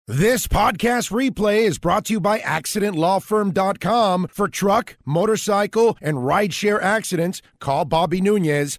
This podcast replay is brought to you by AccidentLawFirm.com. For truck, motorcycle, and rideshare accidents, call Bobby Nunez,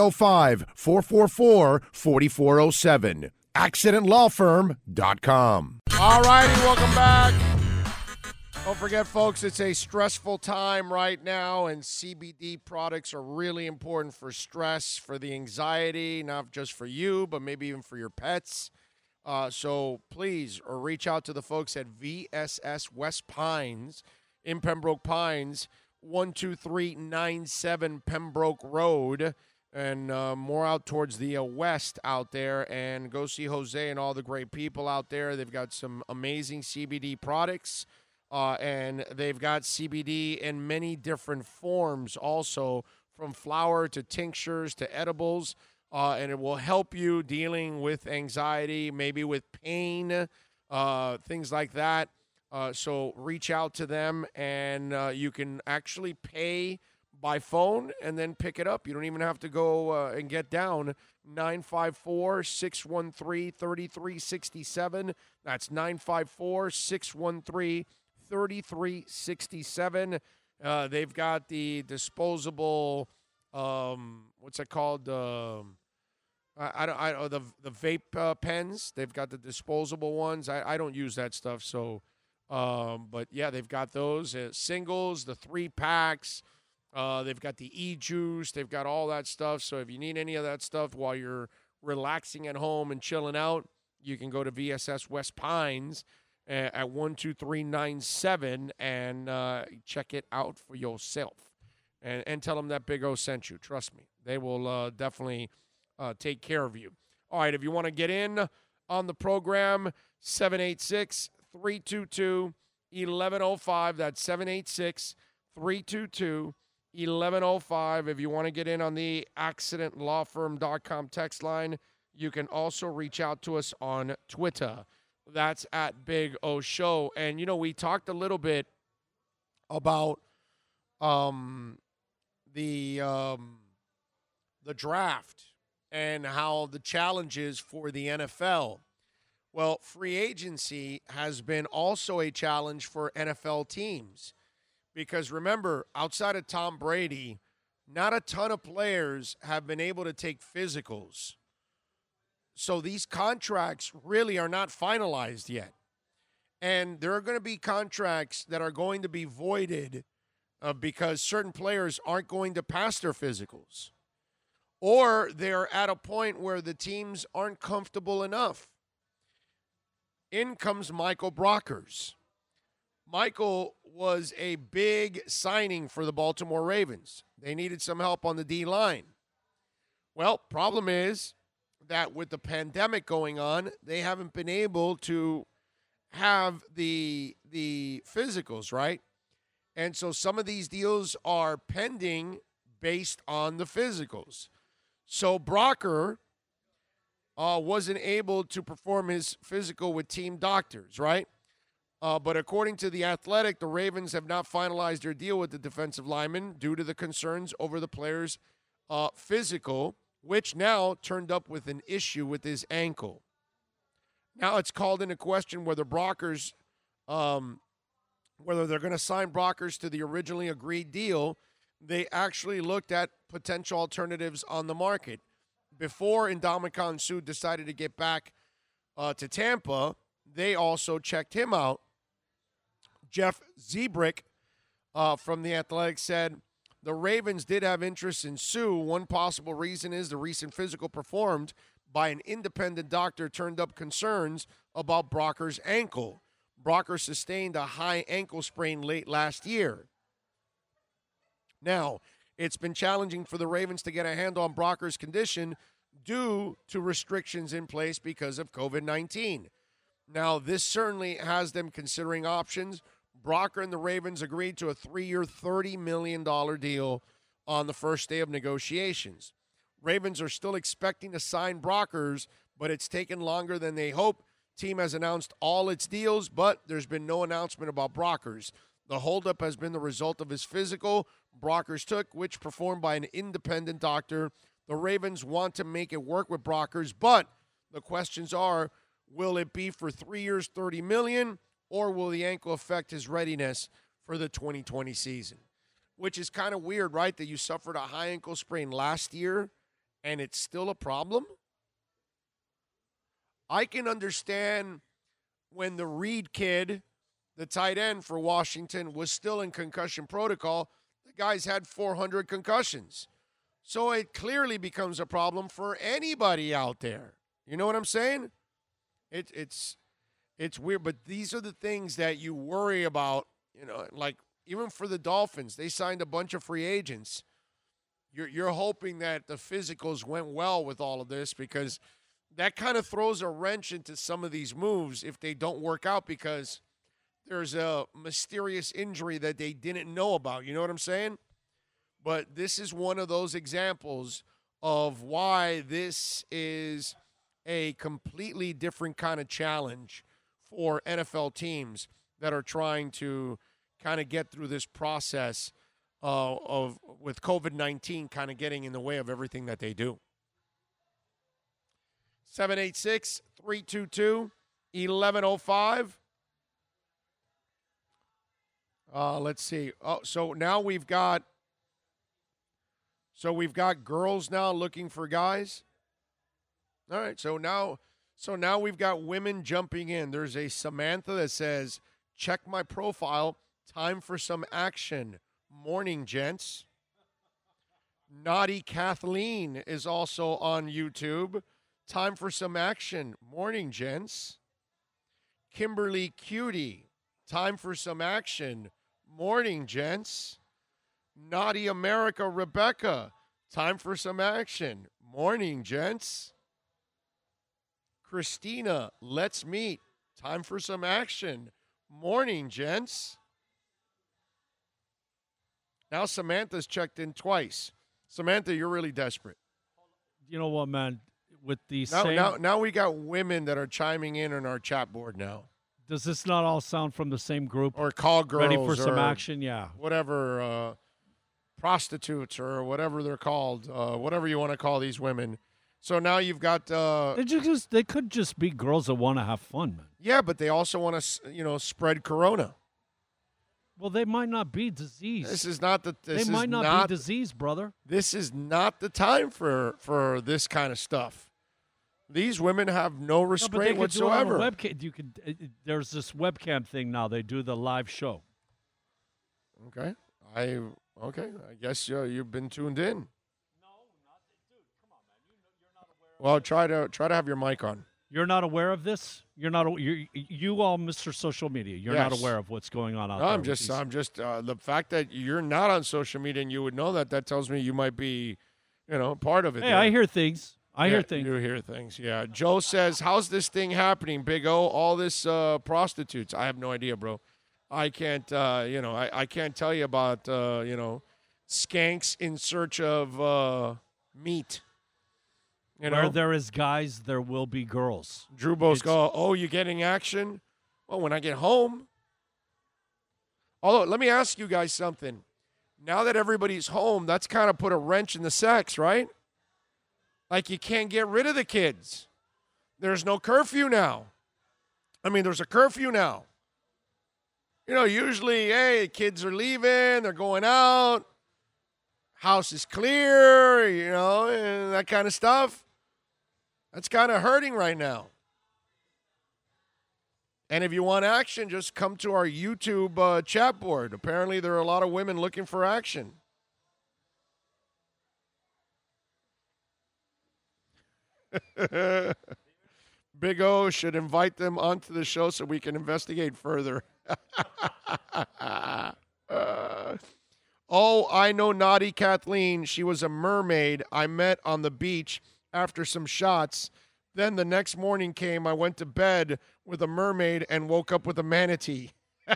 305-444-4407. AccidentLawFirm.com. All righty, welcome back. Don't forget, folks, it's a stressful time right now, and CBD products are really important for stress, for the anxiety, not just for you, but maybe even for your pets. So please reach out to the folks at VSS West Pines in Pembroke Pines, 12397 Pembroke Road, and more out towards the west out there. And go see Jose and all the great people out there. They've got some amazing CBD products, and they've got CBD in many different forms also, from flower to tinctures to edibles. And it will help you dealing with anxiety, maybe with pain, things like that. So reach out to them, and you can actually pay by phone and then pick it up. You don't even have to go and get down. 954-613-3367. That's 954-613-3367. They've got the disposable, what's it called? The vape pens. They've got the disposable ones. I don't use that stuff. So, but yeah, they've got those singles, the 3-packs. They've got the e-juice. They've got all that stuff. So if you need any of that stuff while you're relaxing at home and chilling out, you can go to VSS West Pines at 12397 and check it out for yourself. And tell them that Big O sent you. Trust me. They will definitely take care of you. All right, if you want to get in on the program, 786-322-1105. That's 786-322-1105. If you want to get in on the AccidentLawFirm.com text line, you can also reach out to us on Twitter. That's at Big O Show. And, we talked a little bit about the draft and how the challenges for the NFL. Well, free agency has been also a challenge for NFL teams because, remember, outside of Tom Brady, not a ton of players have been able to take physicals. So these contracts really are not finalized yet. And there are going to be contracts that are going to be voided because certain players aren't going to pass their physicals. Or they're at a point where the teams aren't comfortable enough. In comes Michael Brockers. Michael was a big signing for the Baltimore Ravens. They needed some help on the D-line. Well, problem is that with the pandemic going on, they haven't been able to have the physicals, right? And so some of these deals are pending based on the physicals. So Brocker wasn't able to perform his physical with team doctors, right? But according to The Athletic, the Ravens have not finalized their deal with the defensive lineman due to the concerns over the player's physical, which now turned up with an issue with his ankle. Now it's called into question whether Brockers, whether they're going to sign Brockers to the originally agreed deal. They actually looked at potential alternatives on the market. Before Ndamukong Suh decided to get back to Tampa, they also checked him out. Jeff Zebrick from The Athletic said the Ravens did have interest in Suh. One possible reason is the recent physical performed by an independent doctor turned up concerns about Brockers' ankle. Brocker sustained a high ankle sprain late last year. Now, it's been challenging for the Ravens to get a handle on Brockers' condition due to restrictions in place because of COVID-19. Now, this certainly has them considering options. Brocker and the Ravens agreed to a 3-year, $30 million deal on the first day of negotiations. Ravens are still expecting to sign Brockers, but it's taken longer than they hoped. Team has announced all its deals, but there's been no announcement about Brockers. The holdup has been the result of his physical Brockers took, which performed by an independent doctor. The Ravens want to make it work with Brockers, but the questions are, Will it be for 3 years, $30 million, or will the ankle affect his readiness for the 2020 season? Which is kind of weird, right? That you suffered a high ankle sprain last year and it's still a problem. I can understand when the Reed kid, the tight end for Washington, was still in concussion protocol. The guy's had 400 concussions. So it clearly becomes a problem for anybody out there. You know what I'm saying? It's weird, but these are the things that you worry about, you know, like even for the Dolphins, they signed a bunch of free agents. You're hoping that the physicals went well with all of this, because that kind of throws a wrench into some of these moves if they don't work out, because there's a mysterious injury that they didn't know about. You know what I'm saying? But this is one of those examples of why this is a completely different kind of challenge for NFL teams that are trying to kind of get through this process with COVID-19 kind of getting in the way of everything that they do. 786-322-1105. Let's see. Oh, so now we've got girls now looking for guys. All right, so now we've got women jumping in. There's a Samantha that says, "Check my profile. Time for some action. Morning, gents." Naughty Kathleen is also on YouTube. Time for some action. Morning, gents. Kimberly Cutie. Time for some action. Morning, gents. Naughty America Rebecca. Time for some action. Morning, gents. Christina, let's meet. Time for some action. Morning, gents. Now Samantha's checked in twice. Samantha, you're really desperate. You know what, man? With the now we got women that are chiming in on our chat board now. Does this not all sound from the same group? Or call girls. Ready for some action? Yeah. Whatever, prostitutes or whatever they're called, whatever you want to call these women. So now you've got. They could just be girls that want to have fun, man. Yeah, but they also want to, spread corona. Well, they might not be diseased. This is not the. They might not be diseased, brother. This is not the time for this kind of stuff. These women have no restraint whatsoever. There's this webcam thing now. They do the live show. Okay. I guess you've been tuned in. No, not dude. Come on, man. You're not aware. Well, try to have your mic on. You're not aware of this? You all, Mr. Social Media. You're not aware of what's going on out there. I'm just the fact that you're not on social media and you would know that tells me you might be, part of it. Hey, I hear things. I hear things. You hear things. Yeah. Joe says, "How's this thing happening, Big O? All this prostitutes." I have no idea, bro. I can't. I can't tell you about skanks in search of meat. Where there is guys, there will be girls. Drew Bosco, "Oh, you getting action?" Well, when I get home. Although, let me ask you guys something. Now that everybody's home, that's kind of put a wrench in the sex, right? Like, you can't get rid of the kids. There's no curfew now. I mean, there's a curfew now. Usually, hey, kids are leaving, they're going out, house is clear, and that kind of stuff. That's kind of hurting right now. And if you want action, just come to our YouTube chat board. Apparently, there are a lot of women looking for action. Big O should invite them onto the show so we can investigate further. Oh, I know naughty Kathleen. She was a mermaid I met on the beach after some shots. Then the next morning came, I went to bed with a mermaid and woke up with a manatee.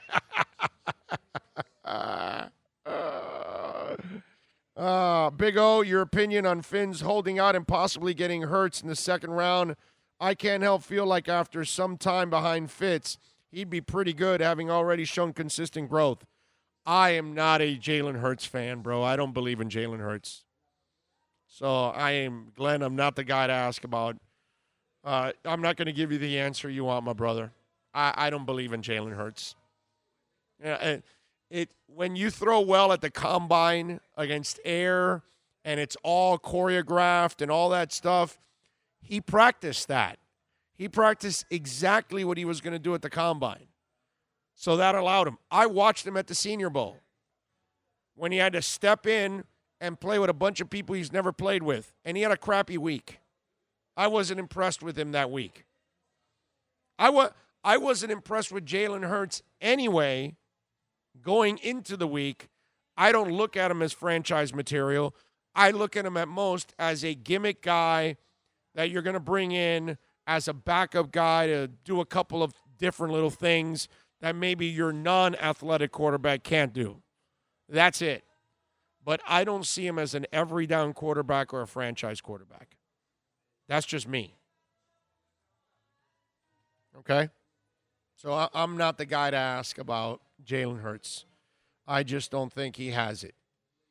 Big O, your opinion on Finn's holding out and possibly getting Hurts in the second round. I can't help feel like after some time behind Fitz, he'd be pretty good, having already shown consistent growth. I am not a Jalen Hurts fan, bro. I don't believe in Jalen Hurts. So Glenn, I'm not the guy to ask about I'm not going to give you the answer you want, my brother. I don't believe in Jalen Hurts. Yeah, when you throw well at the combine against air and it's all choreographed and all that stuff, he practiced that. He practiced exactly what he was going to do at the combine. So that allowed him. I watched him at the Senior Bowl when he had to step in and play with a bunch of people he's never played with, and he had a crappy week. I wasn't impressed with him that week. I wasn't impressed with Jalen Hurts anyway going into the week. I don't look at him as franchise material. I look at him at most as a gimmick guy that you're going to bring in as a backup guy to do a couple of different little things that maybe your non-athletic quarterback can't do. That's it. But I don't see him as an every down quarterback or a franchise quarterback. That's just me. Okay? So I'm not the guy to ask about Jalen Hurts. I just don't think he has it.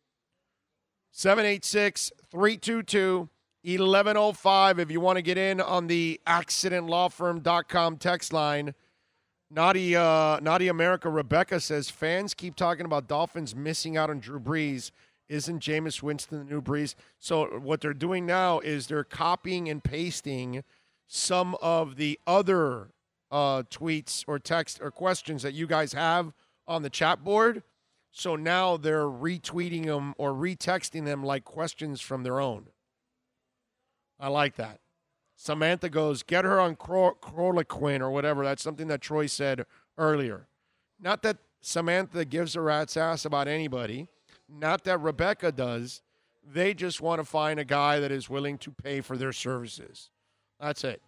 786-322-1105 if you want to get in on the accidentlawfirm.com text line. Naughty America Rebecca says, fans keep talking about Dolphins missing out on Drew Brees. Isn't Jameis Winston the new Brees? So what they're doing now is they're copying and pasting some of the other tweets or text or questions that you guys have on the chat board. So now they're retweeting them or retexting them like questions from their own. I like that. Samantha goes, get her on Chloroquine or whatever. That's something that Troy said earlier. Not that Samantha gives a rat's ass about anybody. Not that Rebecca does. They just want to find a guy that is willing to pay for their services. That's it.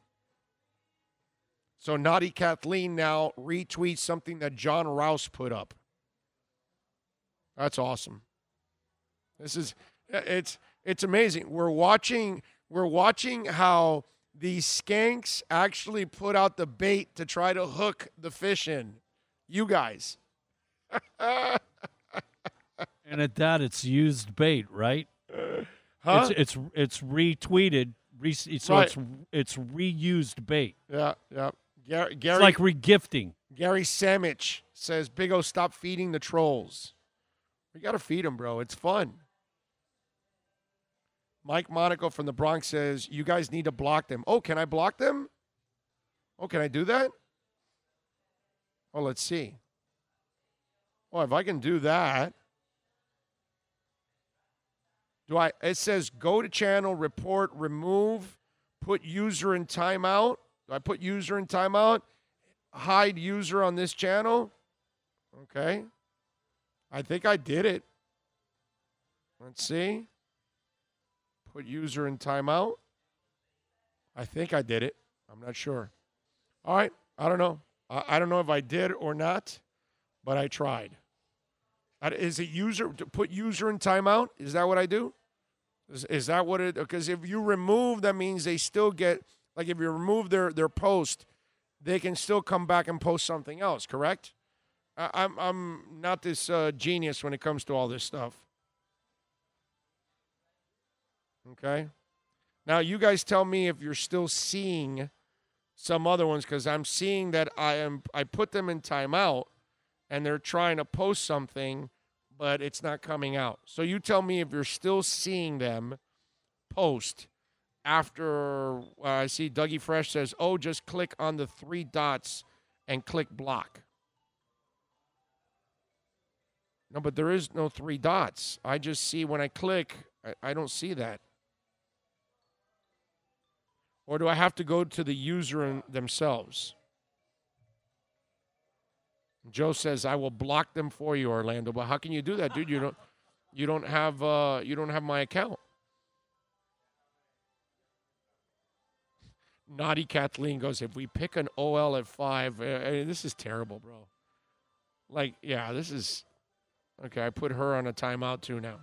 So Naughty Kathleen now retweets something that John Rouse put up. That's awesome. It's amazing. We're watching how these skanks actually put out the bait to try to hook the fish in. You guys. And at that, it's used bait, right? Huh? It's retweeted, so right. it's reused bait. Yeah. Gary, it's like regifting. Gary Samich says, Big O, stop feeding the trolls. We got to feed them, bro. It's fun. Mike Monaco from the Bronx says, you guys need to block them. Oh, can I block them? Oh, can I do that? Oh, let's see. Oh, if I can do that. It says go to channel, report, remove, put user in timeout. Do I put user in timeout? Hide user on this channel? Okay. I think I did it. Let's see. Put user in timeout. I think I did it. I'm not sure. All right. I don't know. I don't know if I did or not, but I tried. Is it user to put user in timeout? Is that what I do? Is that what it? Because if you remove, that means they still get, like if you remove their post, they can still come back and post something else. Correct? I'm not this genius when it comes to all this stuff. Okay. Now you guys tell me if you're still seeing some other ones, because I'm seeing that I put them in timeout and they're trying to post something, but it's not coming out. So you tell me if you're still seeing them post after I see Dougie Fresh says, oh, just click on the 3 dots and click block. No, but there is no 3 dots. I just see when I click, I don't see that. Or do I have to go to the user themselves? Joe says, I will block them for you, Orlando. But how can you do that, dude? You don't have my account. Naughty Kathleen goes, if we pick an OL at 5, this is terrible, bro. Like, yeah, this is okay. I put her on a timeout too now.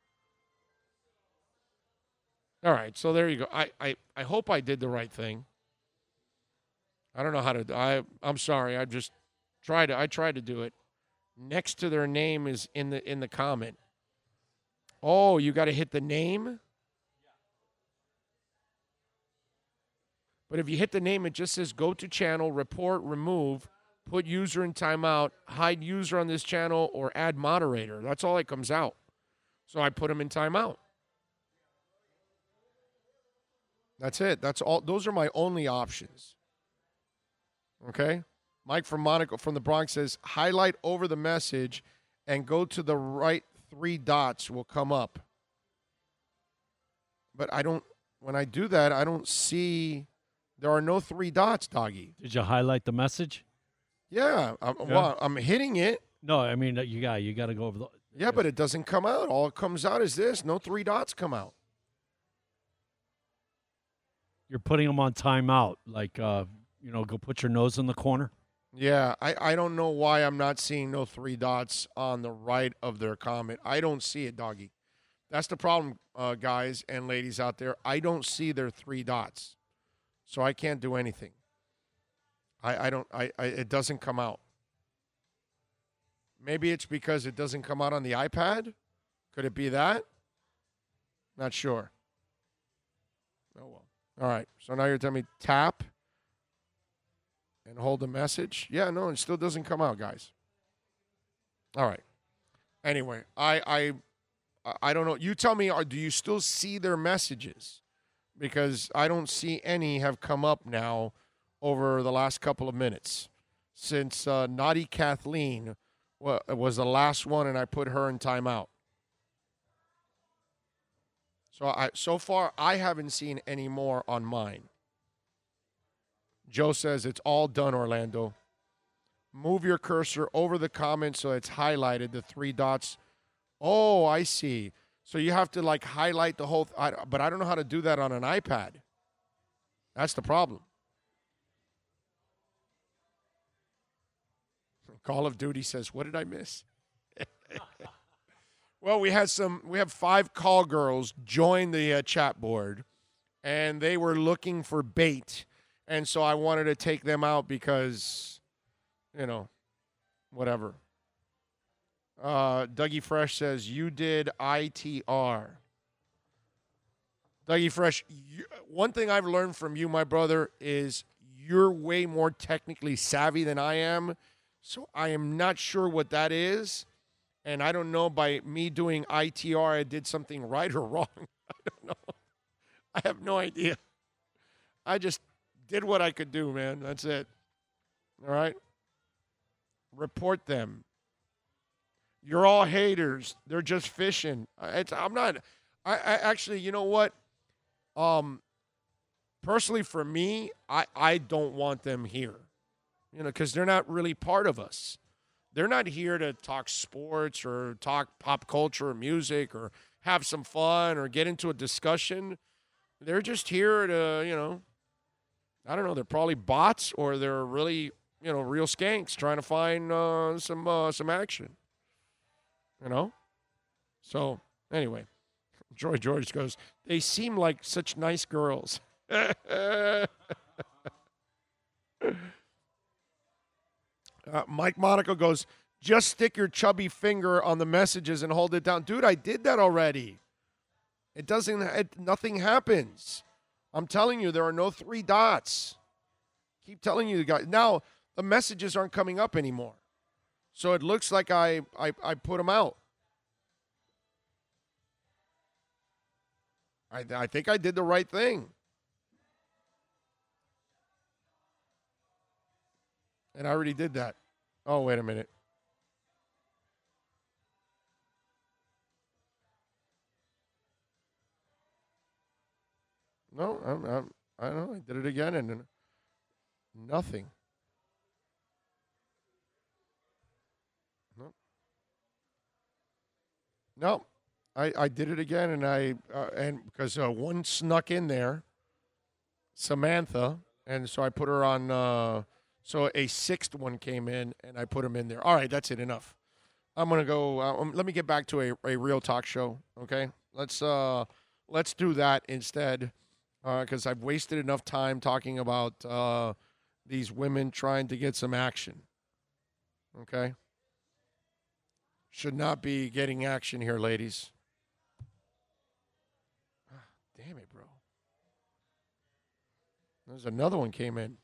All right, so there you go. I hope I did the right thing. I don't know how to. I'm sorry. I just tried to do it. Next to their name is in the comment. Oh, you got to hit the name. But if you hit the name, it just says go to channel, report, remove, put user in timeout, hide user on this channel, or add moderator. That's all that comes out. So I put him in timeout. That's it. That's all. Those are my only options. Okay? Mike from Monaco from the Bronx says, highlight over the message and go to the right 3 dots will come up. But when I do that, I don't see, there are no 3 dots, doggy. Did you highlight the message? Yeah. Well, I'm hitting it. No, I mean, you got to go over the. Yeah, but it doesn't come out. All it comes out is this. No 3 dots come out. You're putting them on timeout, like, go put your nose in the corner. Yeah, I don't know why I'm not seeing no 3 dots on the right of their comment. I don't see it, doggy. That's the problem, guys and ladies out there. I don't see their 3 dots, so I can't do anything. It doesn't come out. Maybe it's because it doesn't come out on the iPad. Could it be that? Not sure. Oh, well. All right. So now you're telling me tap and hold the message. Yeah, no, it still doesn't come out, guys. All right. Anyway, I don't know. You tell me, do you still see their messages? Because I don't see any have come up now over the last couple of minutes since Naughty Kathleen was the last one, and I put her in timeout. So far, I haven't seen any more on mine. Joe says it's all done, Orlando. Move your cursor over the comment so it's highlighted, the 3 dots. Oh, I see. So you have to, highlight the whole but I don't know how to do that on an iPad. That's the problem. Call of Duty says, what did I miss? Well, we have 5 call girls join the chat board, and they were looking for bait. And so I wanted to take them out because, whatever. Dougie Fresh says, you did ITR. Dougie Fresh, one thing I've learned from you, my brother, is you're way more technically savvy than I am. So I am not sure what that is. And I don't know by me doing ITR, I did something right or wrong. I don't know. I have no idea. I just did what I could do, man. That's it. All right? Report them. You're all haters. They're just fishing. I'm not. I actually, you know what? Personally, for me, I don't want them here. Because they're not really part of us. They're not here to talk sports or talk pop culture or music or have some fun or get into a discussion. They're just here to, I don't know. They're probably bots or they're really, real skanks trying to find some action. So, anyway, Joy George goes, they seem like such nice girls. Mike Monaco goes, just stick your chubby finger on the messages and hold it down. Dude, I did that already. Nothing happens. I'm telling you, there are no 3 dots. Keep telling you guys. Now, the messages aren't coming up anymore. So it looks like I put them out. I think I did the right thing. And I already did that. Oh, wait a minute. No, I don't know. I did it again and nothing. No, I did it again, and because one snuck in there, Samantha, and so I put her on. So a 6th one came in, and I put him in there. All right, that's it. Enough. I'm gonna go. Let me get back to a real talk show. Okay, let's do that instead, because I've wasted enough time talking about these women trying to get some action. Okay. Should not be getting action here, ladies. Damn it, bro. There's another one came in.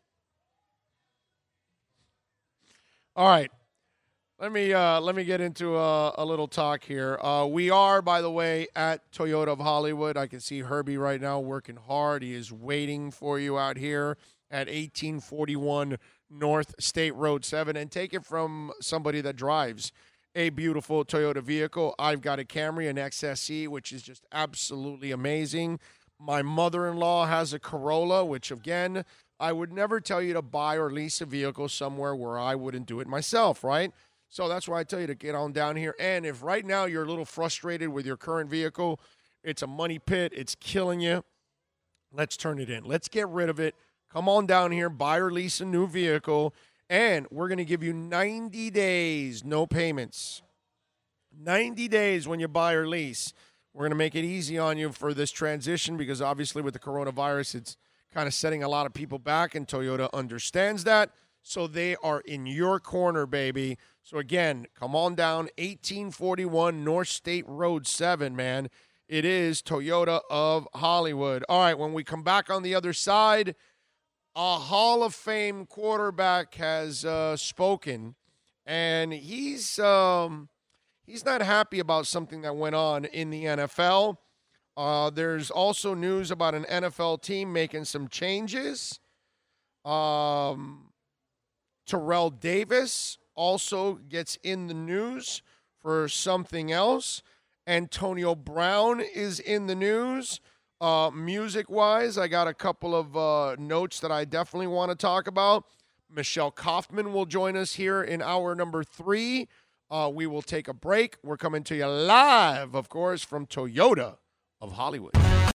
All right. Let me get into a little talk here. We are, by the way, at Toyota of Hollywood. I can see Herbie right now working hard. He is waiting for you out here at 1841 North State Road 7. And take it from somebody that drives a beautiful Toyota vehicle. I've got a Camry, an XSE, which is just absolutely amazing. My mother-in-law has a Corolla, which, again, I would never tell you to buy or lease a vehicle somewhere where I wouldn't do it myself, right? So that's why I tell you to get on down here. And if right now you're a little frustrated with your current vehicle, it's a money pit, it's killing you, let's turn it in. Let's get rid of it. Come on down here, buy or lease a new vehicle, and we're going to give you 90 days, no payments. 90 days when you buy or lease. We're going to make it easy on you for this transition because obviously with the coronavirus, it's kind of setting a lot of people back, and Toyota understands that. So they are in your corner, baby. So, again, come on down, 1841 North State Road 7, man. It is Toyota of Hollywood. All right, when we come back on the other side, a Hall of Fame quarterback has spoken, and he's not happy about something that went on in the NFL. There's also news about an NFL team making some changes. Terrell Davis also gets in the news for something else. Antonio Brown is in the news. Music-wise, I got a couple of notes that I definitely want to talk about. Michelle Kaufman will join us here in hour number 3. We will take a break. We're coming to you live, of course, from Toyota of Hollywood.